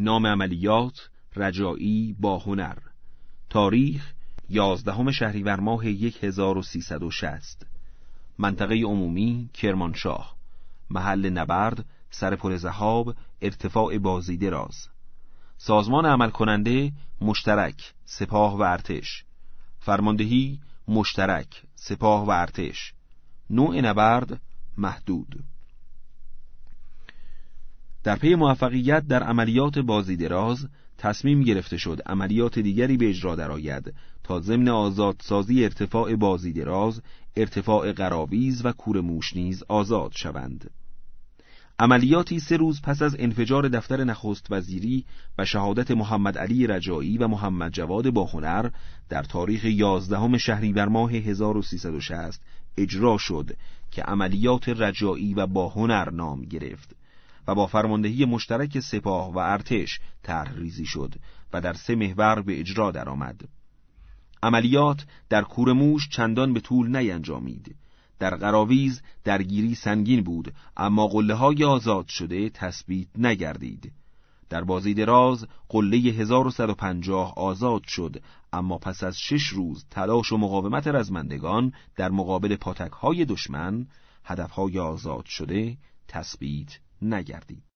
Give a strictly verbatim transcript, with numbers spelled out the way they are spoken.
نام عملیات رجایی با هنر. تاریخ یازدهم شهریور ماه هزار و سیصد و شصت. منطقه عمومی کرمانشاه. محل نبرد سرپل ذهاب، ارتفاع بازیدراز. سازمان عمل کننده مشترک سپاه و ارتش. فرماندهی مشترک سپاه و ارتش. نوع نبرد محدود. در پی موفقیت در عملیات بازیدراز تصمیم گرفته شد عملیات دیگری به اجرا درآید تا ضمن آزادسازی ارتفاع بازیدراز، ارتفاع قراویز و کورموش نیز آزاد شوند. عملیاتی سه روز پس از انفجار دفتر نخست وزیری و شهادت محمد علی رجایی و محمد جواد باهنر در تاریخ یازدهم شهریور ماه هزار و سیصد و شصت اجرا شد که عملیات رجایی و باهنر نام گرفت و با فرماندهی مشترک سپاه و ارتش طرح‌ریزی شد و در سه محور به اجرا درآمد. عملیات در کورموش چندان به طول نینجامید. در قراویز درگیری سنگین بود، اما قله‌های آزاد شده تثبیت نگردید. در بازیدراز قله هزار و صد و پنجاه آزاد شد، اما پس از شش روز تلاش و مقاومت رزمندگان در مقابل پاتک‌های دشمن، هدف‌های آزاد شده تثبیت نگردید.